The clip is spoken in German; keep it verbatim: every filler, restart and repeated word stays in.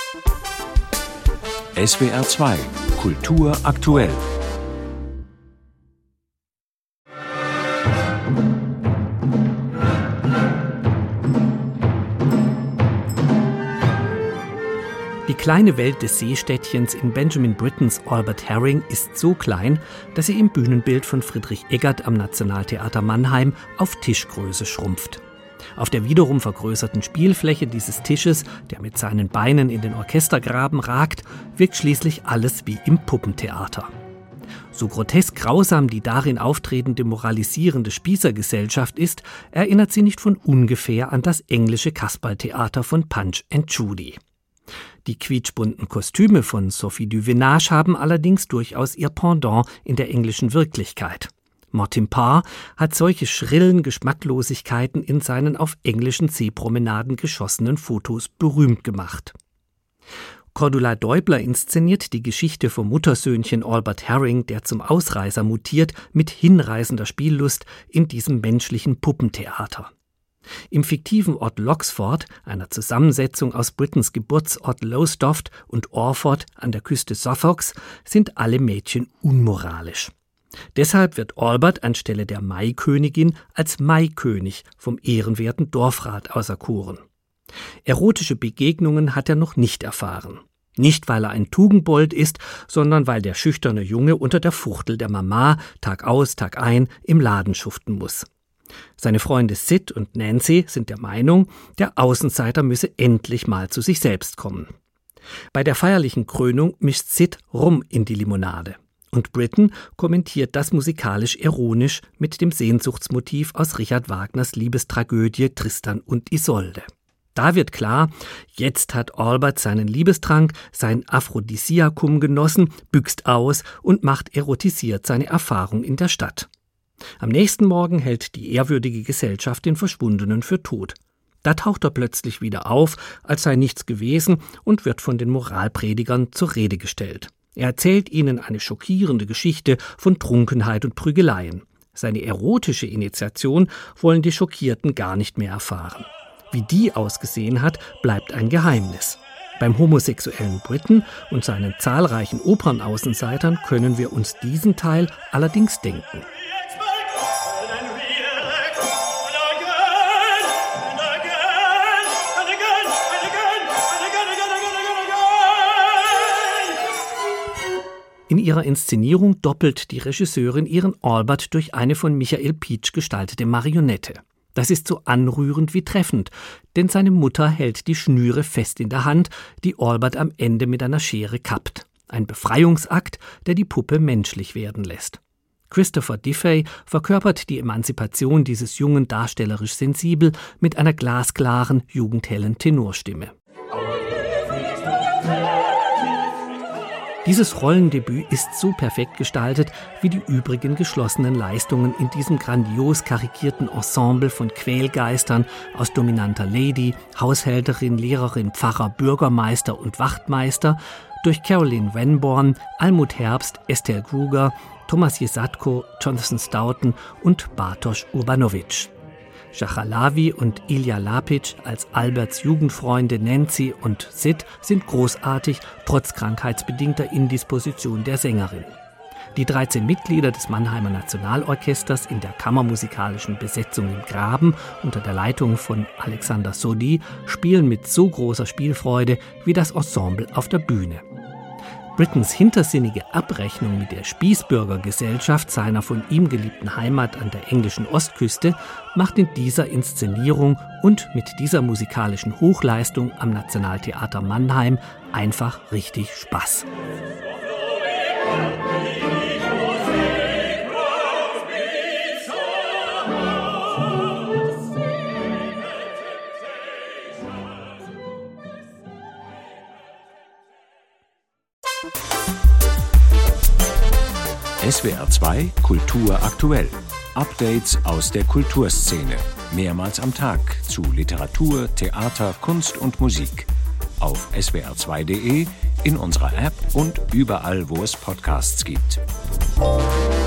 S W R zwei Kultur aktuell. Die kleine Welt des Seestädtchens in Benjamin Brittens Albert Herring ist so klein, dass sie im Bühnenbild von Friedrich Eggert am Nationaltheater Mannheim auf Tischgröße schrumpft. Auf der wiederum vergrößerten Spielfläche dieses Tisches, der mit seinen Beinen in den Orchestergraben ragt, wirkt schließlich alles wie im Puppentheater. So grotesk grausam die darin auftretende moralisierende Spießergesellschaft ist, erinnert sie nicht von ungefähr an das englische Kasperltheater von Punch and Judy. Die quietschbunten Kostüme von Sophie Duvenage haben allerdings durchaus ihr Pendant in der englischen Wirklichkeit. Martin Parr hat solche schrillen Geschmacklosigkeiten in seinen auf englischen Seepromenaden geschossenen Fotos berühmt gemacht. Cordula Deubler inszeniert die Geschichte vom Muttersöhnchen Albert Herring, der zum Ausreißer mutiert, mit hinreißender Spiellust in diesem menschlichen Puppentheater. Im fiktiven Ort Loxford, einer Zusammensetzung aus Brittens Geburtsort Lowestoft und Orford an der Küste Suffolks, sind alle Mädchen unmoralisch. Deshalb wird Albert anstelle der Maikönigin als Maikönig vom ehrenwerten Dorfrat auserkoren. Erotische Begegnungen hat er noch nicht erfahren. Nicht, weil er ein Tugendbold ist, sondern weil der schüchterne Junge unter der Fuchtel der Mama Tag aus, Tag ein im Laden schuften muss. Seine Freunde Sid und Nancy sind der Meinung, der Außenseiter müsse endlich mal zu sich selbst kommen. Bei der feierlichen Krönung mischt Sid Rum in die Limonade. Und Britten kommentiert das musikalisch ironisch mit dem Sehnsuchtsmotiv aus Richard Wagners Liebestragödie Tristan und Isolde. Da wird klar, jetzt hat Albert seinen Liebestrank, sein Aphrodisiakum genossen, büxt aus und macht erotisiert seine Erfahrung in der Stadt. Am nächsten Morgen hält die ehrwürdige Gesellschaft den Verschwundenen für tot. Da taucht er plötzlich wieder auf, als sei nichts gewesen, und wird von den Moralpredigern zur Rede gestellt. Er erzählt ihnen eine schockierende Geschichte von Trunkenheit und Prügeleien. Seine erotische Initiation wollen die Schockierten gar nicht mehr erfahren. Wie die ausgesehen hat, bleibt ein Geheimnis. Beim homosexuellen Britten und seinen zahlreichen Opernaußenseitern können wir uns diesen Teil allerdings denken. In ihrer Inszenierung doppelt die Regisseurin ihren Albert durch eine von Michael Pietsch gestaltete Marionette. Das ist so anrührend wie treffend, denn seine Mutter hält die Schnüre fest in der Hand, die Albert am Ende mit einer Schere kappt. Ein Befreiungsakt, der die Puppe menschlich werden lässt. Christopher Diffey verkörpert die Emanzipation dieses Jungen darstellerisch sensibel mit einer glasklaren, jugendhellen Tenorstimme. Dieses Rollendebüt ist so perfekt gestaltet wie die übrigen geschlossenen Leistungen in diesem grandios karikierten Ensemble von Quälgeistern aus dominanter Lady, Haushälterin, Lehrerin, Pfarrer, Bürgermeister und Wachtmeister durch Caroline Wenborn, Almut Herbst, Estelle Kruger, Thomas Jesatko, Jonathan Stoughton und Bartosz Urbanovic. Schachalavi und Ilya Lapic als Alberts Jugendfreunde Nancy und Sid sind großartig, trotz krankheitsbedingter Indisposition der Sängerin. Die dreizehn Mitglieder des Mannheimer Nationalorchesters in der kammermusikalischen Besetzung im Graben unter der Leitung von Alexander Sodi spielen mit so großer Spielfreude wie das Ensemble auf der Bühne. Brittens hintersinnige Abrechnung mit der Spießbürgergesellschaft seiner von ihm geliebten Heimat an der englischen Ostküste macht in dieser Inszenierung und mit dieser musikalischen Hochleistung am Nationaltheater Mannheim einfach richtig Spaß. S W R zwei Kultur aktuell. Updates aus der Kulturszene. Mehrmals am Tag zu Literatur, Theater, Kunst und Musik. Auf S W R zwei Punkt de, in unserer App und überall, wo es Podcasts gibt.